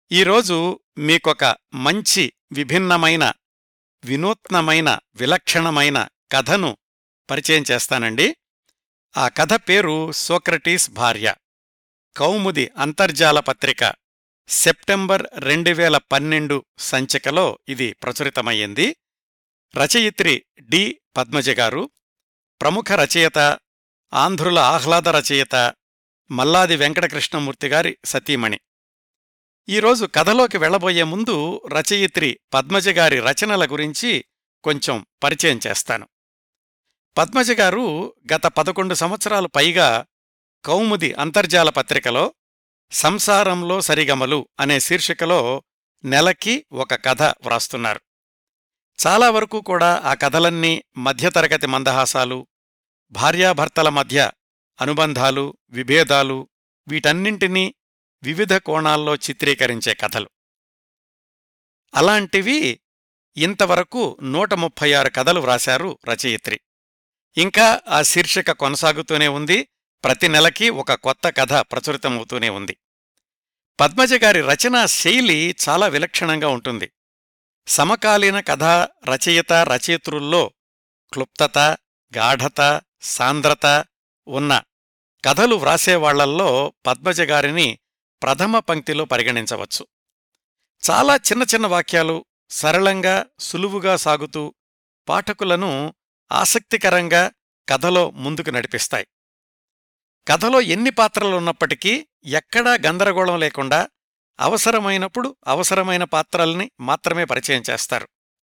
ఈరోజు మీకొక మంచి విభిన్నమైన, వినూత్నమైన, విలక్షణమైన కథను పరిచయం చేస్తానండి. ఆ కథ పేరు సోక్రటీస్ భార్య. కౌముది అంతర్జాల పత్రిక సెప్టెంబర్ 2012 సంచికలో ఇది ప్రచురితమయ్యింది. రచయిత్రి డి. పద్మజగారు. ప్రముఖ రచయిత, ఆంధ్రుల ఆహ్లాద రచయిత మల్లాది వెంకటకృష్ణమూర్తిగారి సతీమణి. ఈరోజు కథలోకి వెళ్లబోయే ముందు రచయిత్రి పద్మజగారి రచనల గురించి కొంచెం పరిచయం చేస్తాను. పద్మజగారు గత 11 సంవత్సరాలు పైగా కౌముది అంతర్జాల పత్రికలో సంసారంలో సరిగమలు అనే శీర్షికలో నెలకి ఒక కథ వ్రాస్తున్నారు. చాలా వరకు కూడా ఆ కథలన్నీ మధ్యతరగతి మందహాసాలు, భార్యాభర్తల మధ్య అనుబంధాలు, విభేదాలు, వీటన్నింటినీ వివిధ కోణాల్లో చిత్రీకరించే కథలు. అలాంటివి ఇంతవరకు 136 కథలు వ్రాశారు రచయిత్రి. ఇంకా ఆ శీర్షిక కొనసాగుతూనే ఉంది. ప్రతి నెలకి ఒక కొత్త కథ ప్రచురితమవుతూనే ఉంది. పద్మజగారి రచనా శైలి చాలా విలక్షణంగా ఉంటుంది. సమకాలీన కథా రచయిత్రుల్లో క్లుప్తత, గాఢత, సాంద్రత ఉన్న కథలు వ్రాసేవాళ్లల్లో పద్మజగారిని ప్రథమ పంక్తిలో పరిగణించవచ్చు. చాలా చిన్న చిన్న వాక్యాలు సరళంగా, సులువుగా సాగుతూ పాఠకులను ఆసక్తికరంగా కథలో ముందుకు నడిపిస్తాయి. కథలో ఎన్ని పాత్రలున్నప్పటికీ ఎక్కడా గందరగోళం లేకుండా అవసరమైనప్పుడు అవసరమైన పాత్రల్ని మాత్రమే పరిచయం చేస్తారు.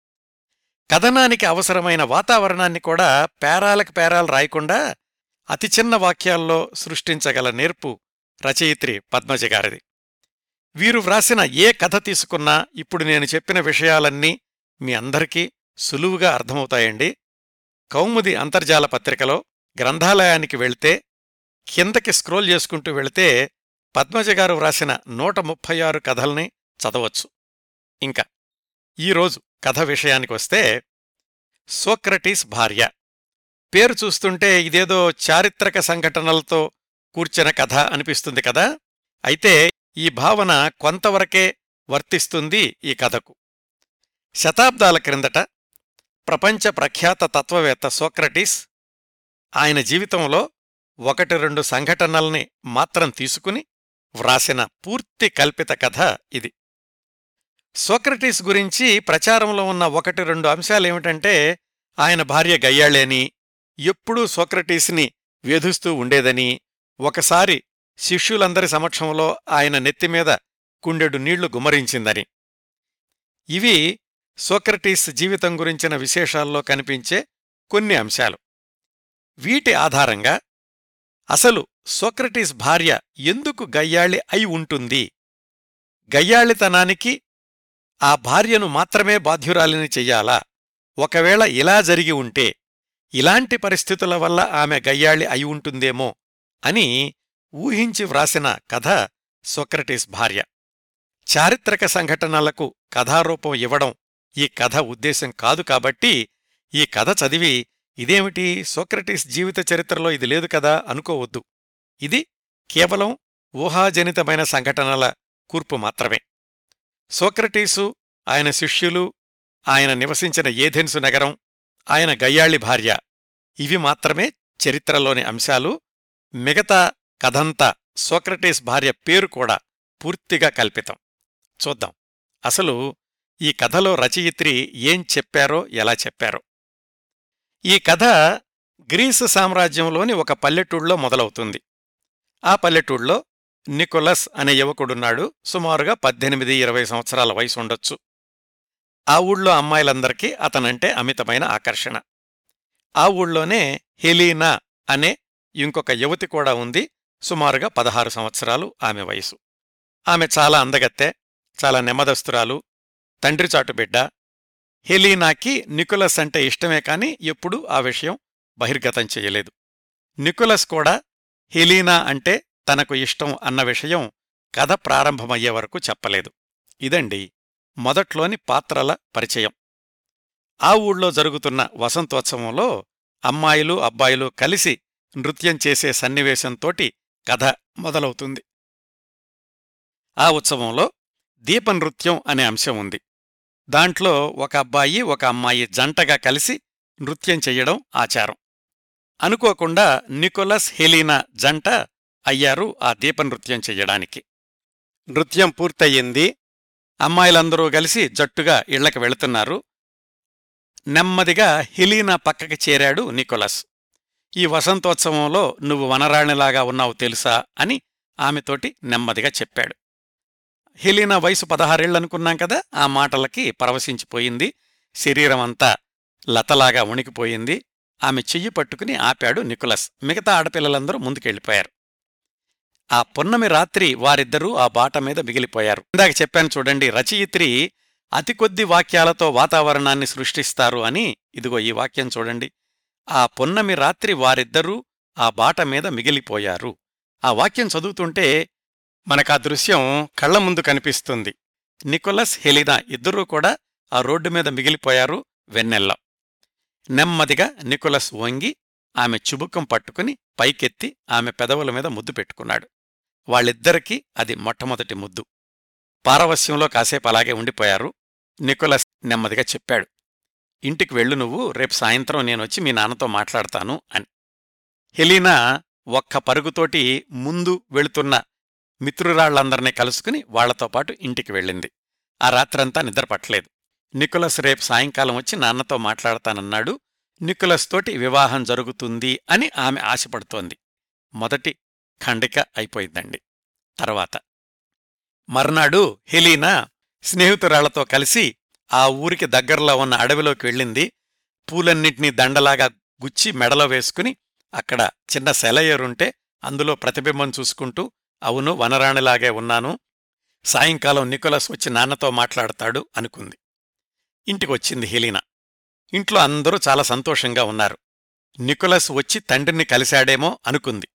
కథనానికి అవసరమైన వాతావరణాన్ని కూడా పేరాలకు పేరాలు రాయకుండా అతి చిన్న వాక్యాల్లో సృష్టించగల నేర్పు రచయిత్రి పద్మజగారిది. వీరు వ్రాసిన ఏ కథ తీసుకున్నా ఇప్పుడు నేను చెప్పిన విషయాలన్నీ మీ అందరికీ సులువుగా అర్థమవుతాయండి. కౌముది అంతర్జాల పత్రికలో గ్రంథాలయానికి వెళ్తే కిందకి స్క్రోల్ చేసుకుంటూ వెళితే పద్మజగారు వ్రాసిన 136 కథల్ని చదవచ్చు. ఇంకా ఈరోజు కథ విషయానికొస్తే, సోక్రటీస్ భార్య. పేరు చూస్తుంటే ఇదేదో చారిత్రక సంఘటనలతో కూర్చిన కథ అనిపిస్తుంది కదా. అయితే ఈ భావన కొంతవరకే వర్తిస్తుంది ఈ కథకు. శతాబ్దాల క్రిందట ప్రపంచ ప్రఖ్యాత తత్వవేత్త సోక్రటీస్ ఆయన జీవితంలో 1-2 సంఘటనల్ని మాత్రం తీసుకుని వ్రాసిన పూర్తి కల్పిత కథ ఇది. సోక్రటీస్ గురించి ప్రచారంలో ఉన్న 1-2 అంశాలేమిటంటే, ఆయన భార్య గయ్యాళేని, ఎప్పుడూ సోక్రటీస్ని వేధిస్తూ ఉండేదని, ఒకసారి శిష్యులందరి సమక్షంలో ఆయన నెత్తిమీద కుండెడు నీళ్లు గుమ్మరించిందని. ఇవి సోక్రటీస్ జీవితం గురించిన విశేషాల్లో కనిపించే కొన్ని అంశాలు. వీటి ఆధారంగా అసలు సోక్రటీస్ భార్య ఎందుకు గయ్యాళి అయి ఉంటుంది, గయ్యాళితనానికి ఆ భార్యను మాత్రమే బాధ్యురాలిని చెయ్యాలా, ఒకవేళ ఇలా జరిగి ఉంటే ఇలాంటి పరిస్థితుల వల్ల ఆమె గయ్యాళి అయి ఉంటుందేమో అని ఊహించి వ్రాసిన కథ సోక్రటీస్ భార్య. చారిత్రక సంఘటనలకు కథారూపం ఇవ్వడం ఈ కథ ఉద్దేశం కాదు. కాబట్టి ఈ కథ చదివి ఇదేమిటి, సోక్రటీస్ జీవిత చరిత్రలో ఇది లేదు కదా అనుకోవద్దు. ఇది కేవలం ఊహాజనితమైన సంఘటనల కూర్పు మాత్రమే. సోక్రటీసు, ఆయన శిష్యులు, ఆయన నివసించిన ఏథెన్సు నగరం, ఆయన గయ్యాళి భార్య, ఇవి మాత్రమే చరిత్రలోని అంశాలు. మిగతా కథంతా, సోక్రటీస్ భార్య పేరు కూడా పూర్తిగా కల్పితం. చూద్దాం అసలు ఈ కథలో రచయిత్రి ఏం చెప్పారో, ఎలా చెప్పారో. ఈ కథ గ్రీసు సామ్రాజ్యంలోని ఒక పల్లెటూళ్ళలో మొదలవుతుంది. ఆ పల్లెటూళ్ళలో నికోలస్ అనే యువకుడున్నాడు. సుమారుగా 18-20 సంవత్సరాల వయసు ఉండొచ్చు. ఆ ఊళ్ళో అమ్మాయిలందరికీ అతనంటే అమితమైన ఆకర్షణ. ఆ ఊళ్ళోనే హెలీనా అనే ఇంకొక యువతి కూడా ఉంది. సుమారుగా 16 సంవత్సరాలు ఆమె వయసు. ఆమె చాలా అందగత్తె, చాలా నెమ్మదస్తురాలు, తండ్రిచాటు బిడ్డ. హెలీనాకి నికోలస్ అంటే ఇష్టమే కాని ఎప్పుడూ ఆ విషయం బహిర్గతం చెయ్యలేదు. నికోలస్ కూడా హెలీనా అంటే తనకు ఇష్టం అన్న విషయం కథ ప్రారంభమయ్యే వరకు చెప్పలేదు. ఇదండి మొదట్లోని పాత్రల పరిచయం. ఆ ఊళ్ళో జరుగుతున్న వసంతోత్సవంలో అమ్మాయిలు అబ్బాయిలు కలిసి నృత్యం చేసే సన్నివేశంతోటి కథ మొదలవుతుంది. ఆ ఉత్సవంలో దీపనృత్యం అనే అంశం ఉంది. దాంట్లో ఒక అబ్బాయి ఒక అమ్మాయి జంటగా కలిసి నృత్యం చెయ్యడం ఆచారం. అనుకోకుండా నికోలస్ హెలీనా జంట అయ్యారు ఆ దీపనృత్యం చెయ్యడానికి. నృత్యం పూర్తయింది. అమ్మాయిలందరూ కలిసి జట్టుగా ఇళ్లకి వెళుతున్నారు. నెమ్మదిగా హెలీనా పక్కకి చేరాడు నికోలస్. ఈ వసంతోత్సవంలో నువ్వు వనరాణిలాగా ఉన్నావు తెలుసా అని ఆమెతోటి నెమ్మదిగా చెప్పాడు. హెలీనా వయసు 16 ఏళ్లనుకున్నాం కదా, ఆ మాటలకి పరవశించిపోయింది. శరీరమంతా లతలాగా వణికిపోయింది. ఆమె చెయ్యి పట్టుకుని ఆపాడు నికోలస్. మిగతా ఆడపిల్లలందరూ ముందుకెళ్ళిపోయారు. ఆ పున్నమి రాత్రి వారిద్దరూ ఆ బాట మీద మిగిలిపోయారు. ఇందాక చెప్పాను చూడండి, రచయిత్రి అతి కొద్ది వాక్యాలతో వాతావరణాన్ని సృష్టిస్తారు అని. ఇదిగో ఈ వాక్యం చూడండి. ఆ పున్నమి రాత్రి వారిద్దరూ ఆ బాట మీద మిగిలిపోయారు. ఆ వాక్యం చదువుతుంటే మనకా దృశ్యం కళ్ల ముందు కనిపిస్తుంది. నికోలస్, హెలీనా ఇద్దరూ కూడా ఆ రోడ్డు మీద మిగిలిపోయారు వెన్నెల్లో. నెమ్మదిగా నికోలస్ వంగి ఆమె చుబుకం పట్టుకుని పైకెత్తి ఆమె పెదవుల మీద ముద్దు పెట్టుకున్నాడు. వాళ్ళిద్దరికీ అది మొట్టమొదటి ముద్దు. పారవస్యంలో కాసేపు అలాగే ఉండిపోయారు. నికోలస్ నెమ్మదిగా చెప్పాడు, ఇంటికి వెళ్ళు నువ్వు, రేపు సాయంత్రం నేనొచ్చి మీ నాన్నతో మాట్లాడతాను అని. హెలీనా ఒక్క పరుగుతోటి ముందు వెళుతున్న మిత్రురాళ్లందర్నీ కలుసుకుని వాళ్లతో పాటు ఇంటికి వెళ్ళింది. ఆ రాత్రంతా నిద్రపట్టలేదు. నికోలస్ రేపు సాయంకాలం వచ్చి నాన్నతో మాట్లాడతానన్నాడు. నికోలస్ తోటి వివాహం జరుగుతుంది అని ఆమె ఆశపడుతోంది. మొదటి ఖండిక అయిపోయిందండి. తర్వాత మర్నాడు హెలీనా స్నేహితురాళ్లతో కలిసి ఆ ఊరికి దగ్గరలో ఉన్న అడవిలోకి వెళ్ళింది. పూలన్నింటినీ దండలాగా గుచ్చి మెడలో వేసుకుని అక్కడ చిన్న సెలయేరుంటే అందులో ప్రతిబింబం చూసుకుంటూ, అవును వనరాణిలాగే ఉన్నాను, సాయంకాలం నికోలస్ వచ్చి నాన్నతో మాట్లాడతాడు అనుకుంది. ఇంటికొచ్చింది హెలీనా. ఇంట్లో అందరూ చాలా సంతోషంగా ఉన్నారు. నికోలస్ వచ్చి తండ్రిని కలిశాడేమో అనుకుంది.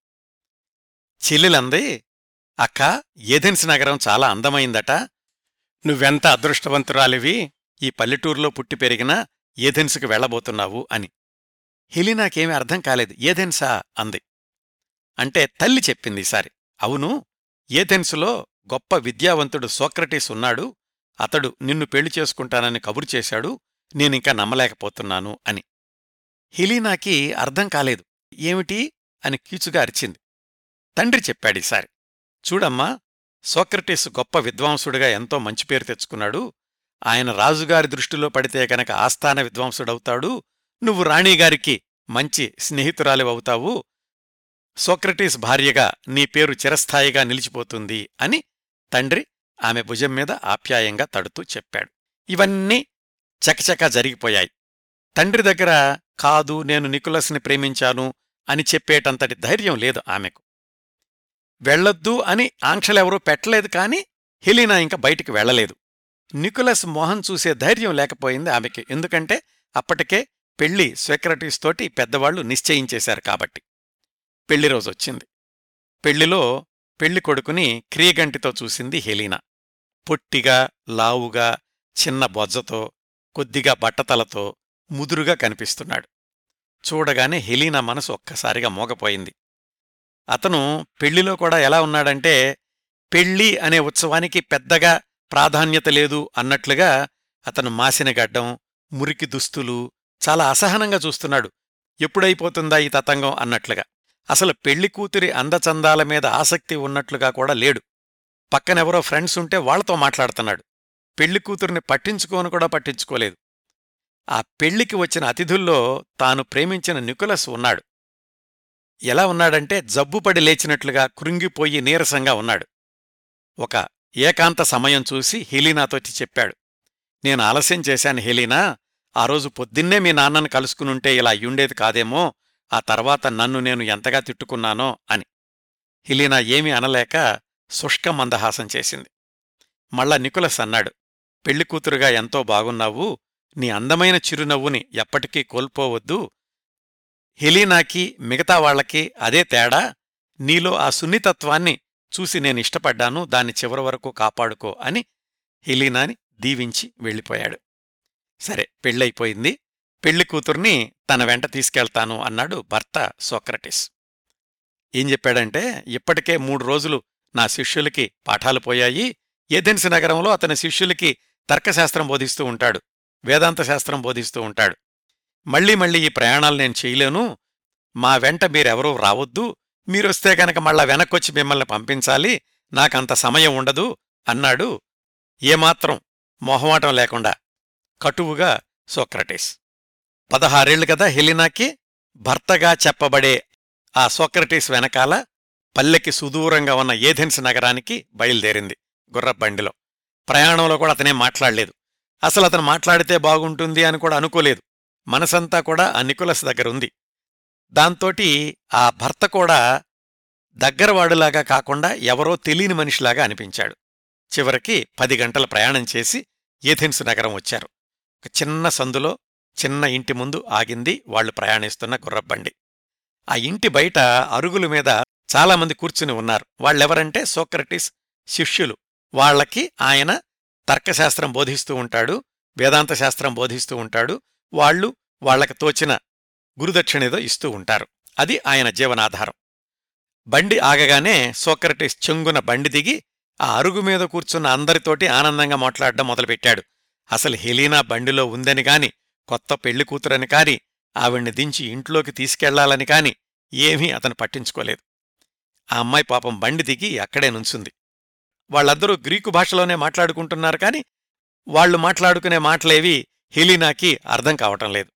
చెల్లెలంది, అక్కా, ఏథెన్స్ నగరం చాలా అందమైందట. నువ్వెంత అదృష్టవంతురాలివి, ఈ పల్లెటూరులో పుట్టి పెరిగినా ఏథెన్సుకు వెళ్లబోతున్నావు అని. హెలీనాకేమీ అర్థం కాలేదు. ఏథెన్సా అంది. అంటే తల్లి చెప్పింది ఈసారి. అవును, ఏథెన్సులో గొప్ప విద్యావంతుడు సోక్రటీస్ ఉన్నాడు. అతడు నిన్ను పెళ్లి చేసుకుంటానని కబురు చేశాడు. నేనింకా నమ్మలేకపోతున్నాను అని. హెలీనాకి అర్థం కాలేదు. ఏమిటి అని కీచుగా అరిచింది. తండ్రి చెప్పాడీసారి, చూడమ్మా, సోక్రటీస్ గొప్ప విద్వాంసుడిగా ఎంతో మంచి పేరు తెచ్చుకున్నాడు. ఆయన రాజుగారి దృష్టిలో పడితే కనుక ఆస్థాన విద్వాంసుడవుతాడు. నువ్వు రాణీగారికి మంచి స్నేహితురాలివవుతావు. సోక్రటీస్ భార్యగా నీ పేరు చిరస్థాయిగా నిలిచిపోతుంది అని తండ్రి ఆమె భుజం మీద ఆప్యాయంగా తడుతూ చెప్పాడు. ఇవన్నీ చకచకా జరిగిపోయాయి. తండ్రి దగ్గర కాదు, నేను నికోలస్ని ప్రేమించాను అని చెప్పేటంతటి ధైర్యం లేదు ఆమెకు. వెళ్లొద్దు అని ఆంక్షలెవరూ పెట్టలేదు, కాని హెలీనా ఇంక బయటికి వెళ్లలేదు. నికోలస్ మొహం చూసే ధైర్యం లేకపోయింది ఆమెకి. ఎందుకంటే అప్పటికే పెళ్లి సోక్రటీస్ తోటి పెద్దవాళ్లు నిశ్చయించేశారు కాబట్టి. పెళ్లిరోజొచ్చింది. పెళ్లిలో పెళ్లి కొడుకుని క్రియగంటితో చూసింది హెలీనా. పొట్టిగా, లావుగా, చిన్న బొజ్జతో, కొద్దిగా బట్టతలతో ముదురుగా కనిపిస్తున్నాడు. చూడగానే హెలీనా మనసు ఒక్కసారిగా మోగపోయింది. అతను పెళ్లిలో కూడా ఎలా ఉన్నాడంటే, పెళ్లి అనే ఉత్సవానికి పెద్దగా ప్రాధాన్యత లేదు అన్నట్లుగా అతను మాసిన గడ్డం, మురికి దుస్తులు, చాలా అసహనంగా చూస్తున్నాడు. ఎప్పుడైపోతుందా ఈ తతంగం అన్నట్లుగా. అసలు పెళ్లి కూతురి అందచందాల మీద ఆసక్తి ఉన్నట్లుగా కూడా లేడు. పక్కనెవరో ఫ్రెండ్స్ ఉంటే వాళ్లతో మాట్లాడుతున్నాడు. పెళ్లి కూతురిని పట్టించుకోను కూడా పట్టించుకోలేదు. ఆ పెళ్లికి వచ్చిన అతిథుల్లో తాను ప్రేమించిన నికోలస్ ఉన్నాడు. ఎలా ఉన్నాడంటే జబ్బుపడి లేచినట్లుగా కృంగిపోయి నీరసంగా ఉన్నాడు. ఒక ఏకాంత సమయం చూసి హెలీనాతోటి చెప్పాడు, నేను ఆలస్యం చేశాను హెలీనా, ఆ రోజు పొద్దున్నే మీ నాన్నను కలుసుకునుంటే ఇలా అయ్యుండేది కాదేమో, ఆ తర్వాత నన్ను నేను ఎంతగా తిట్టుకున్నానో అని. హెలీనా ఏమీ అనలేక శుష్క మందహాసం చేసింది. మళ్ళా నికోలస్ అన్నాడు, పెళ్లికూతురుగా ఎంతో బాగున్నావు, నీ అందమైన చిరునవ్వుని ఎప్పటికీ కోల్పోవద్దు. హెలీనాకి మిగతా వాళ్లకి అదే తేడా. నీలో ఆ సున్నితత్వాన్ని చూసి నేనిష్టపడ్డాను, దాన్ని చివరి వరకు కాపాడుకో అని హెలీనాని దీవించి వెళ్ళిపోయాడు. సరే, పెళ్ళైపోయింది. పెళ్లికూతుర్ని తన వెంట తీసుకెళ్తాను అన్నాడు భర్త సోక్రటీస్. ఏం చెప్పాడంటే, ఇప్పటికే 3 రోజులు నా శిష్యులకి పాఠాలు పోయాయి, ఏథెన్స్ నగరంలో అతని శిష్యులకి తర్కశాస్త్రం బోధిస్తూ ఉంటాడు, వేదాంత శాస్త్రం బోధిస్తూ ఉంటాడు. మళ్లీ మళ్లీ ఈ ప్రయాణాలు నేను చేయలేను, మా వెంట మీరెవరూ రావద్దు, మీరొస్తే గనక మళ్ళా వెనక్కొచ్చి మిమ్మల్ని పంపించాలి, నాకంత సమయం ఉండదు అన్నాడు ఏమాత్రం మొహమాటం లేకుండా కటువుగా సోక్రటీస్. 16 కదా హెలినాకి. భర్తగా చెప్పబడే ఆ సోక్రటీస్ వెనకాల పల్లెకి సుదూరంగా ఉన్న ఏథెన్స్ నగరానికి బయలుదేరింది గుర్రబండిలో. ప్రయాణంలో కూడా అతనేం మాట్లాడలేదు. అసలు అతను మాట్లాడితే బాగుంటుంది అని కూడా అనుకోలేదు. మనసంతా కూడా ఆ నికోలస్ దగ్గరుంది. దాంతోటి ఆ భర్త కూడా దగ్గరవాడులాగా కాకుండా ఎవరో తెలియని మనిషిలాగా అనిపించాడు. చివరికి 10 గంటల ప్రయాణం చేసి ఏథెన్స్ నగరం వచ్చారు. ఒక చిన్న సందులో చిన్న ఇంటి ముందు ఆగింది వాళ్లు ప్రయాణిస్తున్న గుర్రబండి. ఆ ఇంటి బయట అరుగుల మీద చాలామంది కూర్చుని ఉన్నారు. వాళ్ళెవరంటే సోక్రటీస్ శిష్యులు. వాళ్లకి ఆయన తర్కశాస్త్రం బోధిస్తూ ఉంటాడు, వేదాంత శాస్త్రం బోధిస్తూ ఉంటాడు. వాళ్లు వాళ్లకు తోచిన గురుదక్షిణేదో ఇస్తూ ఉంటారు. అది ఆయన జీవనాధారం. బండి ఆగగానే సోక్రటీస్ చెంగున బండి దిగి ఆ అరుగు మీద కూర్చున్న అందరితోటి ఆనందంగా మాట్లాడడం మొదలుపెట్టాడు. అసలు హెలీనా బండిలో ఉందని కాని, కొత్త పెళ్లి కూతురని కాని, ఆవిణ్ణి దించి ఇంట్లోకి తీసుకెళ్లాలని కాని ఏమీ అతను పట్టించుకోలేదు. ఆ అమ్మాయి పాపం బండి దిగి అక్కడే నుంచుంది. వాళ్ళందరూ గ్రీకు భాషలోనే మాట్లాడుకుంటున్నారు కాని వాళ్లు మాట్లాడుకునే మాటలేవీ హెలీనాకి అర్థం కావటం లేదు.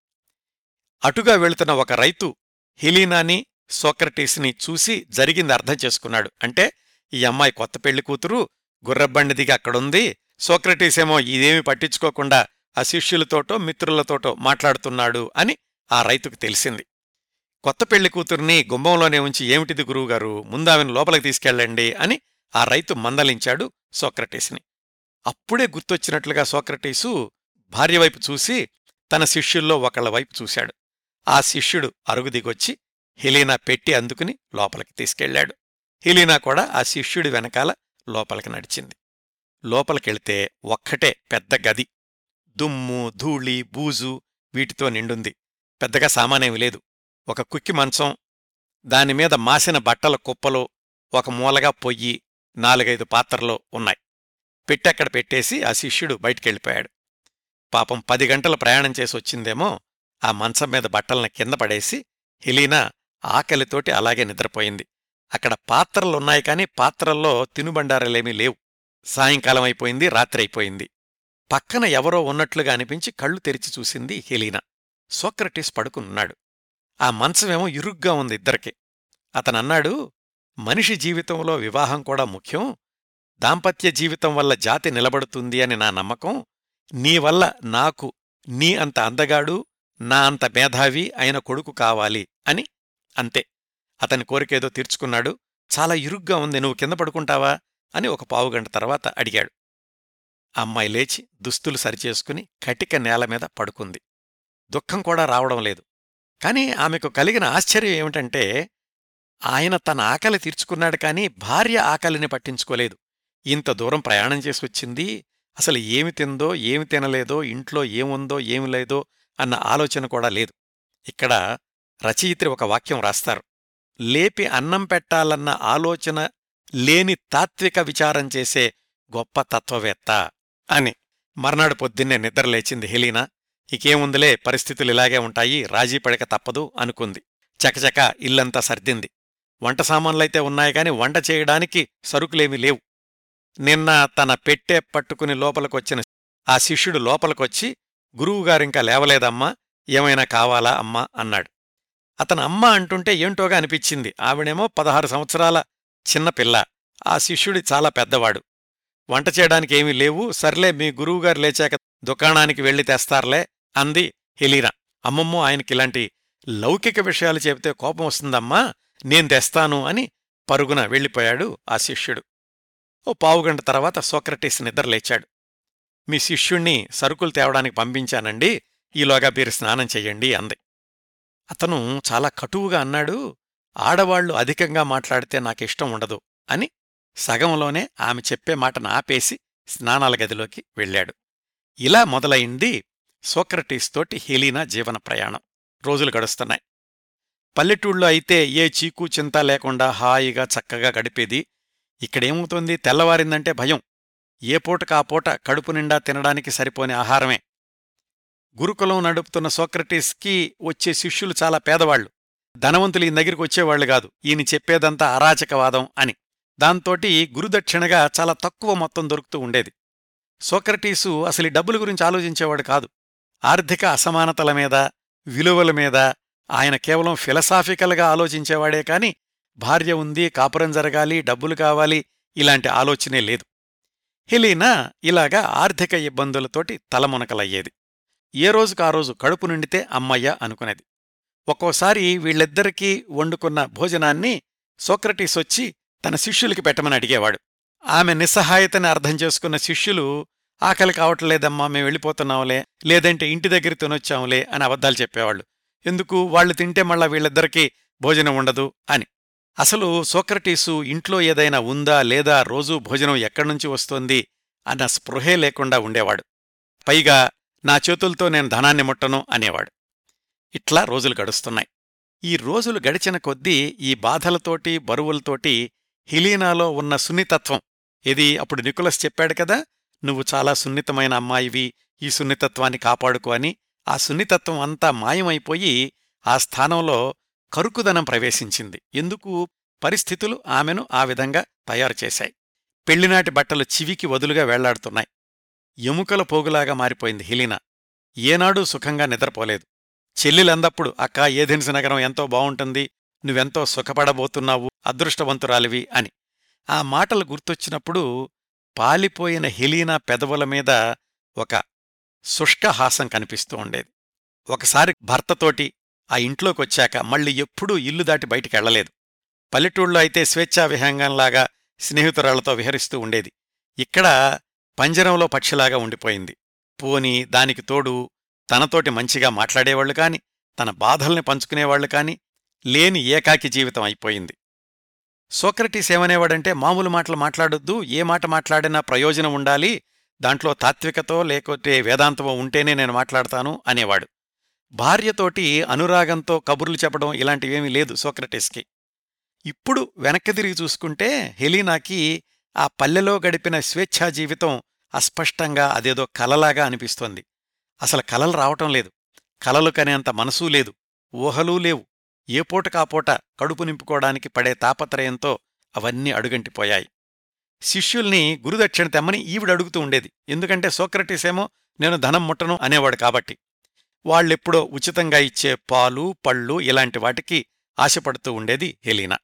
అటుగా వెళుతున్న ఒక రైతు హెలీనాని సోక్రటీస్ని చూసి జరిగింది అర్థం చేసుకున్నాడు. అంటే ఈ అమ్మాయి కొత్త పెళ్లి కూతురు గుర్రబండి దిగి అక్కడుంది, సోక్రటీసేమో ఇదేమీ పట్టించుకోకుండా ఆ శిష్యులతోటో మిత్రులతోటో మాట్లాడుతున్నాడు అని ఆ రైతుకు తెలిసింది. కొత్త పెళ్లి కూతుర్ని గుమ్మంలోనే ఉంచి ఏమిటిది గురువుగారు, ముందావిని లోపలికి తీసుకెళ్ళండి అని ఆ రైతు మందలించాడు సోక్రటీస్ని. అప్పుడే గుర్తొచ్చినట్లుగా సోక్రటీసు భార్యవైపు చూసి తన శిష్యుల్లో ఒకళ్ల వైపు చూశాడు. ఆ శిష్యుడు అరుగు దిగొచ్చి హెలీనా పెట్టి అందుకుని లోపలికి తీసుకెళ్లాడు. హెలీనా కూడా ఆ శిష్యుడి వెనకాల లోపలికి నడిచింది. లోపలికెళ్తే ఒక్కటే పెద్ద గది. దుమ్ము, ధూళి, బూజు వీటితో నిండుంది. పెద్దగా సామానేమి లేదు. ఒక కుక్కి మంచం, దానిమీద మాసిన బట్టల కుప్పలు, ఒక మూలగా పొయ్యి, 4-5 పాత్రలు ఉన్నాయి. పెట్టెక్కడ పెట్టేసి ఆ శిష్యుడు బయటికెళ్ళిపోయాడు. పాపం 10 గంటలు ప్రయాణం చేసి వచ్చిందేమో. ఆ మంచం మీద బట్టల్ని కింద పడేసి హెలీనా ఆకలితోటి అలాగే నిద్రపోయింది. అక్కడ పాత్రలున్నాయి కాని పాత్రల్లో తినుబండారాలేమీ లేవు. సాయంకాలం అయిపోయింది, రాత్రైపోయింది. పక్కన ఎవరో ఉన్నట్లుగా అనిపించి కళ్ళు తెరిచి చూసింది హెలీనా. సోక్రటీస్ పడుకున్నాడు. ఆ మంచమేమో ఇరుగ్గా ఉంది ఇద్దరికి. అతనన్నాడు, మనిషి జీవితంలో వివాహం కూడా ముఖ్యం, దాంపత్య జీవితం వల్ల జాతి నిలబడుతుంది అని నా నమ్మకం. నీవల్ల నాకు నీ అంత అందగాడు, నా అంత మేధావి అయిన కొడుకు కావాలి అని. అంతే. అతని కోరికేదో తీర్చుకున్నాడు. చాలా ఇరుగ్గా ఉంది, నువ్వు కింద పడుకుంటావా అని ఒక పావుగంట తర్వాత అడిగాడు. అమ్మాయి లేచి దుస్తులు సరిచేసుకుని కటిక నేలమీద పడుకుంది. దుఃఖం కూడా రావడం లేదు. కాని ఆమెకు కలిగిన ఆశ్చర్యం ఏమిటంటే, ఆయన తన ఆకలి తీర్చుకున్నాడు కాని భార్య ఆకలిని పట్టించుకోలేదు. ఇంత దూరం ప్రయాణం చేసొచ్చింది, అసలు ఏమి తిందో ఏమి తినలేదో, ఇంట్లో ఏముందో ఏమి లేదో అన్న ఆలోచన కూడా లేదు. ఇక్కడ రచయిత్రి ఒక వాక్యం రాస్తారు, లేపి అన్నం పెట్టాలన్న ఆలోచన లేని తాత్విక విచారం చేసే గొప్ప తత్వవేత్త అని. మర్నాడు పొద్దున్నే నిద్రలేచింది హెలీనా. ఇకేముందులే, పరిస్థితులిలాగే ఉంటాయి, రాజీపడక తప్పదు అనుకుంది. చకచక ఇల్లంతా సర్దింది. వంట సామాన్లైతే ఉన్నాయిగాని వంట చేయడానికి సరుకులేమీ లేవు. నిన్న తన పెట్టె పట్టుకుని లోపలికొచ్చిన ఆ శిష్యుడు లోపలికొచ్చి, గురువుగారింకా లేవలేదమ్మా, ఏమైనా కావాలా అమ్మా అన్నాడు. అతను అమ్మ అంటుంటే ఏంటోగా అనిపించింది. ఆవిడేమో 16 సంవత్సరాల చిన్నపిల్ల, ఆ శిష్యుడి చాలా పెద్దవాడు. వంట చేయడానికి ఏమీ లేవు, సర్లే మీ గురువుగారు లేచాక దుకాణానికి వెళ్ళి తెస్తారులే అంది హెలీనా. అమ్మమ్మో, ఆయనకిలాంటి లౌకిక విషయాలు చెబితే కోపం వస్తుందమ్మా, నేను తెస్తాను అని పరుగున వెళ్ళిపోయాడు ఆ శిష్యుడు. ఓ పావుగంట తర్వాత సోక్రటీస్ నిద్రలేచాడు. మీ శిష్యుణ్ణి సరుకులు తేవడానికి పంపించానండి, ఈలోగా మీరు స్నానం చెయ్యండి అంది. అతను చాలా కటువుగా అన్నాడు, ఆడవాళ్లు అధికంగా మాట్లాడితే నాకిష్టం ఉండదు అని సగంలోనే ఆమె చెప్పే మాటను ఆపేసి స్నానాల గదిలోకి వెళ్ళాడు. ఇలా మొదలైంది సోక్రటీస్తోటి హెలీనా జీవన ప్రయాణం. రోజులు గడుస్తున్నాయి. పల్లెటూళ్ళలో అయితే ఏ చీకు చింత లేకుండా హాయిగా చక్కగా గడిపేది. ఇక్కడేమవుతోంది, తెల్లవారిందంటే భయం. ఏ పూటకాపూట కడుపు నిండా తినడానికి సరిపోని ఆహారమే. గురుకులం నడుపుతున్న సోక్రటీస్కి వచ్చే శిష్యులు చాలా పేదవాళ్లు. ధనవంతులు ఈయన దగ్గరికి వచ్చేవాళ్లు కాదు, ఈయన చెప్పేదంతా అరాచకవాదం అని. దాంతోటి గురుదక్షిణగా చాలా తక్కువ మొత్తం దొరుకుతూ ఉండేది. సోక్రటీసు అసలు ఈ డబ్బుల గురించి ఆలోచించేవాడు కాదు. ఆర్థిక అసమానతల మీద, విలువల మీద ఆయన కేవలం ఫిలసాఫికల్గా ఆలోచించేవాడే కాని భార్య ఉంది, కాపురం జరగాలి, డబ్బులు కావాలి ఇలాంటి ఆలోచనే లేదు. హెలీనా ఇలాగా ఆర్థిక ఇబ్బందులతోటి తలమునకలయ్యేది. ఏ రోజుకా రోజు కడుపు నిండితే అమ్మయ్య అనుకునేది. ఒక్కోసారి వీళ్ళిద్దరికీ వండుకున్న భోజనాన్ని సోక్రటీసొచ్చి తన శిష్యులకి పెట్టమని అడిగేవాడు. ఆమె నిస్సహాయతని అర్థం చేసుకున్న శిష్యులు, ఆకలి కావట్లేదమ్మా, మేం వెళ్ళిపోతున్నాంలే, లేదంటే ఇంటి దగ్గర తినొచ్చాంలే అని అబద్ధాలు చెప్పేవాళ్లు. ఎందుకు, వాళ్లు తింటే మళ్ళా వీళ్ళిద్దరికీ భోజనం ఉండదు అని. అసలు సోక్రటీసు ఇంట్లో ఏదైనా ఉందా లేదా, రోజూ భోజనం ఎక్కడ్నుంచి వస్తోంది అన్న స్పృహే లేకుండా ఉండేవాడు. పైగా నా చేతులతో నేను ధనాన్ని ముట్టను అనేవాడు. ఇట్లా రోజులు గడుస్తున్నాయి. ఈ రోజులు గడిచిన కొద్దీ ఈ బాధలతోటి, బరువులతోటి హెలీనాలో ఉన్న సున్నితత్వం, ఇది అప్పుడు నికోలస్ చెప్పాడు కదా, నువ్వు చాలా సున్నితమైన అమ్మాయివి, ఈ సున్నితత్వాన్ని కాపాడుకో అని. ఆ సున్నితత్వం అంతా మాయమైపోయి ఆ స్థానంలో కరుకుదనం ప్రవేశించింది. ఎందుకు, పరిస్థితులు ఆమెను ఆ విధంగా తయారు చేశాయి. పెళ్లినాటి బట్టలు చివికి వదులుగా వేళ్లాడుతున్నాయి. ఎముకల పోగులాగా మారిపోయింది హెలీనా. ఏనాడూ సుఖంగా నిద్రపోలేదు. చెల్లెలందప్పుడు, అక్కా ఏథెన్స్ నగరం ఎంతో బావుంటుంది, నువ్వెంతో సుఖపడబోతున్నావు, అదృష్టవంతురాలివి అని. ఆ మాటలు గుర్తొచ్చినప్పుడు పాలిపోయిన హెలీనా పెదవుల మీద ఒక శుష్కహాసం కనిపిస్తూ ఉండేది. ఒకసారి భర్తతోటి ఆ ఇంట్లోకొచ్చాక మళ్ళీ ఎప్పుడూ ఇల్లు దాటి బయటికెళ్లలేదు. పల్లెటూళ్ళలో అయితే స్వేచ్ఛా విహంగంలాగా స్నేహితురాళ్లతో విహరిస్తూ ఉండేది. ఇక్కడ పంజరంలో పక్షిలాగా ఉండిపోయింది. పోని దానికి తోడు తనతోటి మంచిగా మాట్లాడేవాళ్లు కాని, తన బాధల్ని పంచుకునేవాళ్లు కాని లేని ఏకాకి జీవితం అయిపోయింది. సోక్రటీస్ ఏమనేవాడంటే, మామూలు మాటలు మాట్లాడొద్దు, ఏ మాట మాట్లాడినా ప్రయోజనం ఉండాలి, దాంట్లో తాత్వికతో లేకపోతే వేదాంతమో ఉంటేనే నేను మాట్లాడతాను అనేవాడు. భార్యతోటి అనురాగంతో కబుర్లు చెప్పడం ఇలాంటివేమీ లేదు సోక్రటీస్కి. ఇప్పుడు వెనక్కి తిరిగి చూసుకుంటే హెలీనాకి ఆ పల్లెలో గడిపిన స్వేచ్ఛా జీవితం అస్పష్టంగా అదేదో కలలాగా అనిపిస్తోంది. అసలు కలలు రావటం లేదు, కలలు కనేంత మనసూ లేదు, ఊహలూ లేవు. ఏ పూటకాపూట కడుపు నింపుకోవడానికి పడే తాపత్రయంతో అవన్నీ అడుగంటిపోయాయి. శిష్యుల్ని గురుదక్షిణ తెమ్మని ఈవిడడుగుతూ ఉండేది. ఎందుకంటే సోక్రటీసేమో నేను ధనం ముట్టను అనేవాడు కాబట్టి. వాళ్ళెప్పుడో ఉచితంగా ఇచ్చే పాలు, పళ్ళు ఇలాంటి వాటికి ఆశపడుతూ ఉండేది హెలీనా.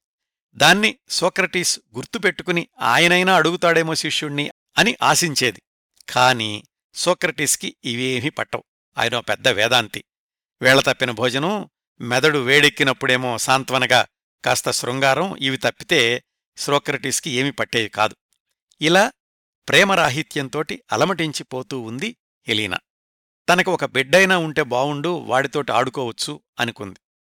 దాన్ని సోక్రటీస్ గుర్తుపెట్టుకుని ఆయనైనా అడుగుతాడేమో శిష్యుణ్ణి అని ఆశించేది. కాని సోక్రటీస్కి ఇవేమీ పట్టవు. ఆయనో పెద్ద వేదాంతి. వేళ తప్పిన భోజనం, మెదడు వేడెక్కినప్పుడేమో సాంత్వనగా కాస్త శృంగారం, ఇవి తప్పితే సోక్రటీస్కి ఏమీ పట్టేవి కాదు. ఇలా ప్రేమరాహిత్యంతోటి అలమటించిపోతూ ఉంది హెలీనా. తనకు ఒక బిడ్డైనా ఉంటే బావుండు, వాడితోటి ఆడుకోవచ్చు అనుకుంది.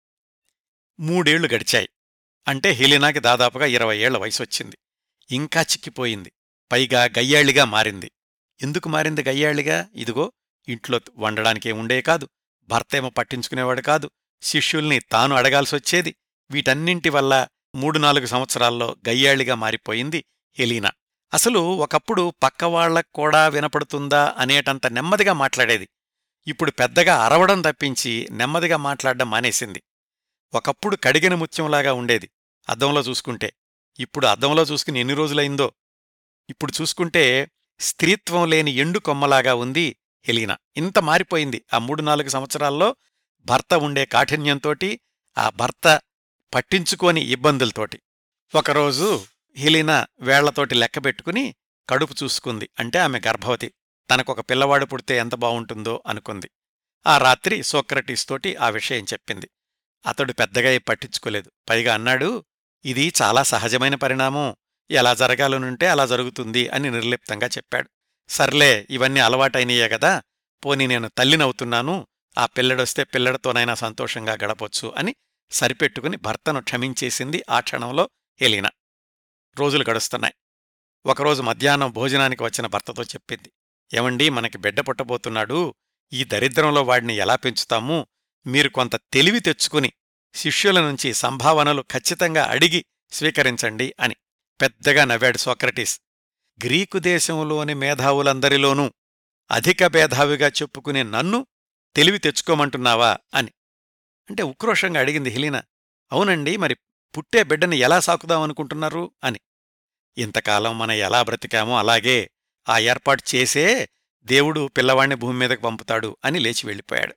3 ఏళ్లు గడిచాయి. అంటే హెలీనాకి దాదాపుగా 20 ఏళ్ల వయసొచ్చింది. ఇంకా చిక్కిపోయింది. పైగా గయ్యాళిగా మారింది. ఎందుకు మారింది గయ్యాళిగా? ఇదిగో ఇంట్లో వండడానికేముండే కాదు, భర్తేమో పట్టించుకునేవాడు కాదు, శిష్యుల్ని తాను అడగాల్సొచ్చేది. వీటన్నింటి వల్ల 3-4 సంవత్సరాల్లో గయ్యాళిగా మారిపోయింది హెలీనా. అసలు ఒకప్పుడు పక్కవాళ్లక్కూడా వినపడుతుందా అనేటంత నెమ్మదిగా మాట్లాడేది. ఇప్పుడు పెద్దగా అరవడం తప్పించి నెమ్మదిగా మాట్లాడడం మానేసింది. ఒకప్పుడు కడిగిన ముత్యంలాగా ఉండేది అద్దంలో చూసుకుంటే. ఇప్పుడు అద్దంలో చూసుకుని ఎన్ని రోజులైందో. ఇప్పుడు చూసుకుంటే స్త్రీత్వం లేని ఎండు కొమ్మలాగా ఉంది హెలీనా. ఇంత మారిపోయింది ఆ 3-4 సంవత్సరాల్లో. భర్త ఉండే కాఠిన్యంతోటి, ఆ భర్త పట్టించుకోని ఇబ్బందులతోటి. ఒకరోజు హెలీనా వేళ్లతోటి లెక్కబెట్టుకుని కడుపు చూసుకుంది. అంటే ఆమె గర్భవతి. తనకొక పిల్లవాడు పుడితే ఎంత బావుంటుందో అనుకుంది. ఆ రాత్రి సోక్రటీస్ తోటి ఆ విషయం చెప్పింది. అతడు పెద్దగా పట్టించుకోలేదు. పైగా అన్నాడు, ఇది చాలా సహజమైన పరిణామం, ఎలా జరగాలనుంటే అలా జరుగుతుంది అని నిర్లిప్తంగా చెప్పాడు. సర్లే, ఇవన్నీ అలవాటైనయే గదా, పోనీ నేను తల్లినవుతున్నాను, ఆ పిల్లడొస్తే పిల్లడితోనైనా సంతోషంగా గడపొచ్చు అని సరిపెట్టుకుని భర్తను క్షమించేసింది ఆ క్షణంలో హెలీనా. రోజులు గడుస్తున్నాయి. ఒకరోజు మధ్యాహ్నం భోజనానికి వచ్చిన భర్తతో చెప్పింది, ఏమండీ, మనకి బిడ్డ పుట్టబోతున్నాడు, ఈ దరిద్రంలో వాడిని ఎలా పెంచుతాము, మీరు కొంత తెలివి తెచ్చుకుని శిష్యుల నుంచి సంభావనలు ఖచ్చితంగా అడిగి స్వీకరించండి అని. పెద్దగా నవ్వాడు సోక్రటీస్. గ్రీకు దేశంలోని మేధావులందరిలోనూ అధిక మేధావిగా చెప్పుకునే నన్ను తెలివి తెచ్చుకోమంటున్నావా అని. అంటే ఉక్రోషంగా అడిగింది హెలీనా. అవునండి, మరి పుట్టే బిడ్డని ఎలా సాకుదామనుకుంటున్నారు అని. ఇంతకాలం మనం ఎలా బ్రతికామో అలాగే ఆ ఏర్పాటు చేసే దేవుడు పిల్లవాణ్ణి భూమి మీదకు పంపుతాడు అని లేచి వెళ్ళిపోయాడు.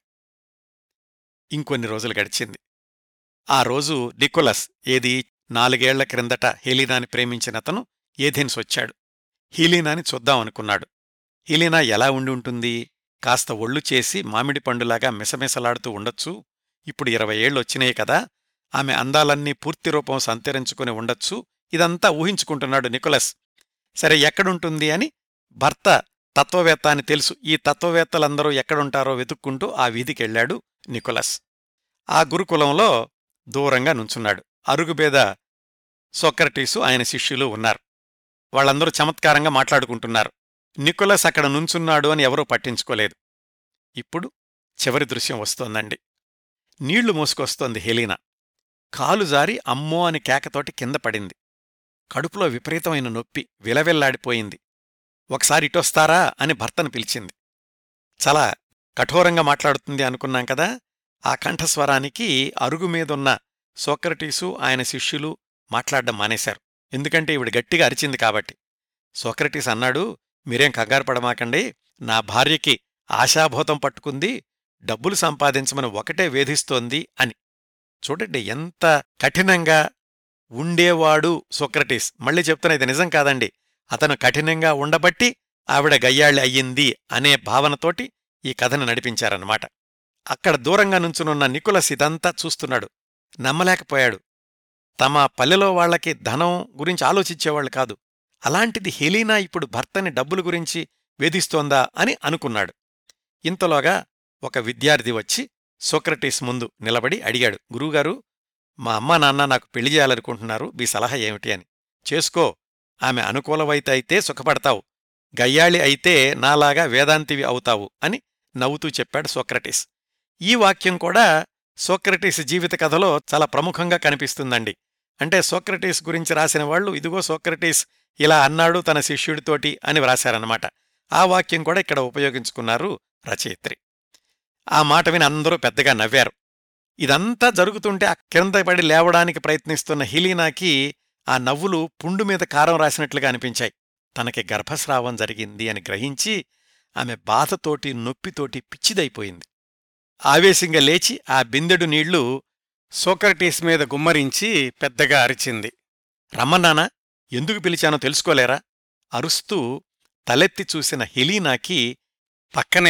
ఇంకొన్ని రోజులు గడిచింది. ఆ రోజు నికోలస్, ఏది 4 ఏళ్ల క్రిందట హెలీనాని ప్రేమించినతను ఏథెన్స్ వచ్చాడు. హెలీనాని చూద్దామనుకున్నాడు. హెలీనా ఎలా ఉండి ఉంటుంది? కాస్త ఒళ్ళు చేసి మామిడి పండులాగా మిసమిసలాడుతూ ఉండొచ్చు. ఇప్పుడు 20 ఏళ్లొచ్చినాయి కదా, ఆమె అందాలన్నీ పూర్తి రూపం సంతరించుకుని ఉండొచ్చు. ఇదంతా ఊహించుకుంటున్నాడు నికోలస్. సరే, ఎక్కడుంటుంది అని భర్త తత్వవేత్త అని తెలుసు, ఈ తత్వవేత్తలందరూ ఎక్కడుంటారో వెతుక్కుంటూ ఆ వీధికెళ్లాడు నికోలస్. ఆ గురుకులంలో దూరంగా నుంచున్నాడు. అరుగుబేద సోక్రటీసు ఆయన శిష్యులు ఉన్నారు. వాళ్ళందరూ చమత్కారంగా మాట్లాడుకుంటున్నారు. నికోలస్ అక్కడ నుంచున్నాడు అని ఎవరూ పట్టించుకోలేదు. ఇప్పుడు చివరి దృశ్యం వస్తోందండి. నీళ్లు మోసుకొస్తోంది హెలీనా. కాలు జారి అమ్మో అని కేకతోటి కింద పడింది. కడుపులో విపరీతమైన నొప్పి విలవిల్లాడిపోయింది. ఒకసారి ఇటొస్తారా అని భర్తను పిలిచింది. చాలా కఠోరంగా మాట్లాడుతుంది అనుకున్నాం కదా, ఆ కంఠస్వరానికి అరుగుమీదున్న సోక్రటీసు ఆయన శిష్యులు మాట్లాడ్డం మానేశారు. ఎందుకంటే ఈవిడ గట్టిగా అరిచింది కాబట్టి. సోక్రటీస్ అన్నాడు, మీరేం కంగారు పడమాకండి, నా భార్యకి ఆశాభూతం పట్టుకుంది, డబ్బులు సంపాదించమని ఒకటే వేధిస్తోంది అని. చూడండి ఎంత కఠినంగా ఉండేవాడు సోక్రటీస్. మళ్ళీ చెప్తున్నా, ఇది నిజం కాదండి. అతను కఠినంగా ఉండబట్టి ఆవిడ గయ్యాళి అయ్యింది అనే భావనతోటి ఈ కథను నడిపించారన్నమాట. అక్కడ దూరంగా నుంచునున్న నికోలస్ ఇదంతా చూస్తున్నాడు. నమ్మలేకపోయాడు. తమ పల్లెలో వాళ్లకి ధనం గురించి ఆలోచించేవాళ్లు కాదు, అలాంటిది హెలీనా ఇప్పుడు భర్తని డబ్బుల గురించి వేధిస్తోందా అని అనుకున్నాడు. ఇంతలోగా ఒక విద్యార్థి వచ్చి సోక్రటీస్ ముందు నిలబడి అడిగాడు, గురువుగారు, మా అమ్మా నాన్న నాకు పెళ్లి చేయాలనుకుంటున్నారు, మీ సలహా ఏమిటి అని. చేసుకో, ఆమె అనుకూలవైతే అయితే సుఖపడతావు, గయ్యాళి అయితే నాలాగా వేదాంతివి అవుతావు అని నవ్వుతూ చెప్పాడు సోక్రటీస్. ఈ వాక్యం కూడా సోక్రటీస్ జీవిత కథలో చాలా ప్రముఖంగా కనిపిస్తుందండి. అంటే సోక్రటీస్ గురించి రాసిన వాళ్ళు, ఇదిగో సోక్రటీస్ ఇలా అన్నాడు తన శిష్యుడితోటి అని వ్రాశారన్నమాట. ఆ వాక్యం కూడా ఇక్కడ ఉపయోగించుకున్నారు రచయిత్రి. ఆ మాట విని అందరూ పెద్దగా నవ్వారు. ఇదంతా జరుగుతుంటే ఆ కింద పడి లేవడానికి ప్రయత్నిస్తున్న హెలీనాకి ఆ నవ్వులు పుండు మీద కారం రాసినట్లుగా అనిపించాయి. తనకి గర్భస్రావం జరిగింది అని గ్రహించి ఆమె బాధతోటి నొప్పితోటి పిచ్చిదైపోయింది. ఆవేశంగా లేచి ఆ బిందెడు నీళ్లు సోక్రటీస్ మీద గుమ్మరించి పెద్దగా అరిచింది. రమ్మన్నానా, ఎందుకు పిలిచానో తెలుసుకోలేరా? అరుస్తూ తలెత్తి చూసిన హెలీనాకి పక్కనే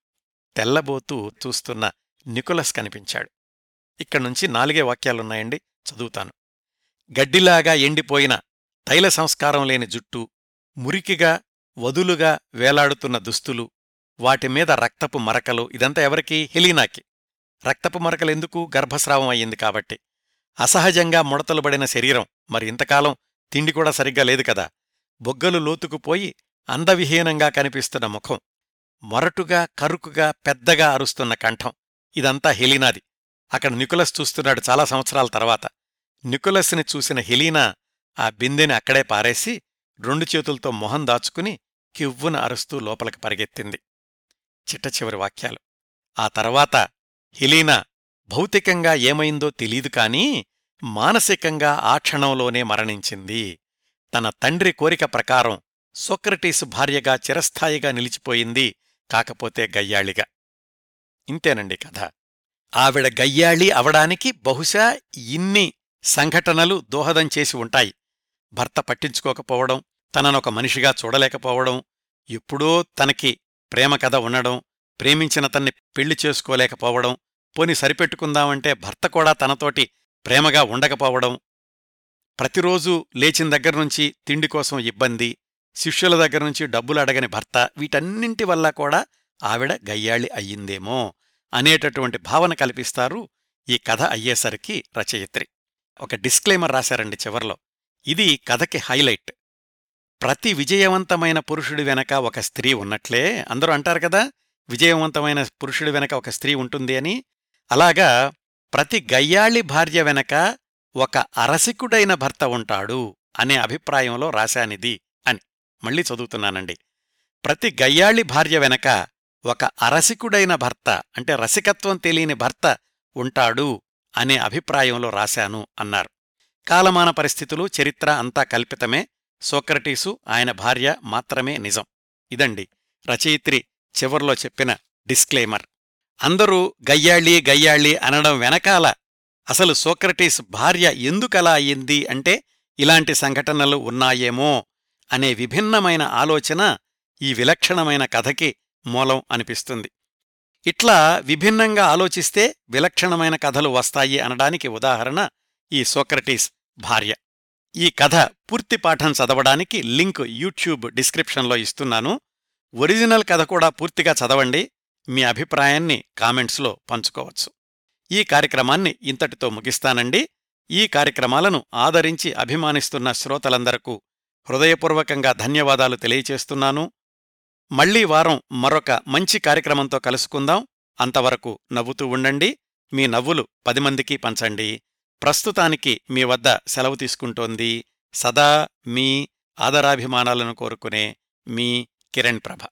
తెల్లబోతూ చూస్తున్న నికోలస్ కనిపించాడు. ఇక్కడ్నుంచి 4 వాక్యాలున్నాయండి, చదువుతాను. గడ్డిలాగా ఎండిపోయిన తైల సంస్కారం లేని జుట్టు, మురికిగా వదులుగా వేలాడుతున్న దుస్తులు, వాటిమీద రక్తపు మరకలు. ఇదంతా ఎవరికి? హెలీనాకి. రక్తపు మరకలెందుకు? గర్భస్రావం అయ్యింది కాబట్టి. అసహజంగా ముడతలుబడిన శరీరం, మరి ఇంతకాలం తిండి కూడా సరిగ్గా లేదు కదా. బొగ్గలు లోతుకుపోయి అందవిహీనంగా కనిపిస్తున్న ముఖం, మొరటుగా కరుకుగా పెద్దగా అరుస్తున్న కంఠం. ఇదంతా హెలీనాది. అక్కడ నికోలస్ చూస్తున్నాడు చాలా సంవత్సరాల తర్వాత. నికోలస్ని చూసిన హెలీనా ఆ బిందెని అక్కడే పారేసి 2 చేతులతో మొహం దాచుకుని కివ్వున అరుస్తూ లోపలికి పరిగెత్తింది. చిట్టచివరి వాక్యాలు. ఆ తర్వాత హెలీనా భౌతికంగా ఏమైందో తెలీదు కానీ మానసికంగా ఆ క్షణంలోనే మరణించింది. తన తండ్రి కోరిక ప్రకారం సోక్రటీసు భార్యగా చిరస్థాయిగా నిలిచిపోయింది, కాకపోతే గయ్యాళిగా. ఇంతేనండి కథ. ఆవిడ గయ్యాళి అవడానికి బహుశా ఇన్ని సంఘటనలు దోహదం చేసి ఉంటాయి. భర్త పట్టించుకోకపోవడం, తననొక మనిషిగా చూడలేకపోవడం, ఎప్పుడో తనకి ప్రేమ కథ ఉండడం, ప్రేమించినతన్ని పెళ్లి చేసుకోలేకపోవడం, పోని సరిపెట్టుకుందామంటే భర్త కూడా తనతోటి ప్రేమగా ఉండకపోవడం, ప్రతిరోజూ లేచిన దగ్గర్నుంచి తిండి కోసం ఇబ్బంది, శిష్యుల దగ్గర్నుంచి డబ్బులు అడగని భర్త, వీటన్నింటి వల్ల కూడా ఆవిడ గయ్యాళి అయ్యిందేమో అనేటటువంటి భావన కల్పిస్తారు ఈ కథ అయ్యేసరికి రచయిత్రి. ఒక డిస్క్లైమర్ రాశారండి చివర్లో. ఇది కథకి హైలైట్. ప్రతి విజయవంతమైన పురుషుడి వెనక ఒక స్త్రీ ఉన్నట్లే, అందరూ అంటారు కదా, విజయవంతమైన పురుషుడి వెనక ఒక స్త్రీ ఉంటుంది అని. అలాగా ప్రతి గయ్యాళి భార్య వెనక ఒక అరసికుడైన భర్త ఉంటాడు అనే అభిప్రాయంలో రాశానిది అని. మళ్ళీ చదువుతున్నానండి. ప్రతి గయ్యాళి భార్య వెనక ఒక అరసికుడైన భర్త, అంటే రసికత్వం తెలియని భర్త ఉంటాడు అనే అభిప్రాయంలో రాశాను అన్నారు. కాలమాన పరిస్థితులు, చరిత్ర అంతా కల్పితమే. సోక్రటీసు, ఆయన భార్య మాత్రమే నిజం. ఇదండి రచయిత్రి చివర్లో చెప్పిన డిస్క్లైమర్. అందరూ గయ్యాళి గయ్యాళి అనడం వెనకాల అసలు సోక్రటీస్ భార్య ఎందుకలా అయ్యింది అంటే ఇలాంటి సంఘటనలు ఉన్నాయేమో అనే విభిన్నమైన ఆలోచన ఈ విలక్షణమైన కథకి మూలం అనిపిస్తుంది. ఇట్లా విభిన్నంగా ఆలోచిస్తే విలక్షణమైన కథలు వస్తాయి అనడానికి ఉదాహరణ ఈ సోక్రటీస్ భార్య. ఈ కథ పూర్తి పాఠం చదవడానికి లింక్ యూట్యూబ్ డిస్క్రిప్షన్లో ఇస్తున్నాను. ఒరిజినల్ కథ కూడా పూర్తిగా చదవండి. మీ అభిప్రాయాన్ని కామెంట్స్లో పంచుకోవచ్చు. ఈ కార్యక్రమాన్ని ఇంతటితో ముగిస్తానండి. ఈ కార్యక్రమాలను ఆదరించి అభిమానిస్తున్న శ్రోతలందరకు హృదయపూర్వకంగా ధన్యవాదాలు తెలియచేస్తున్నాను. మళ్లీ వారం మరొక మంచి కార్యక్రమంతో కలుసుకుందాం. అంతవరకు నవ్వుతూ ఉండండి. మీ నవ్వులు 10 మందికి పంచండి. ప్రస్తుతానికి మీ వద్ద సెలవు తీసుకుంటోంది సదా మీ ఆదరాభిమానాలను కోరుకునే మీ కిరణ్ ప్రభ.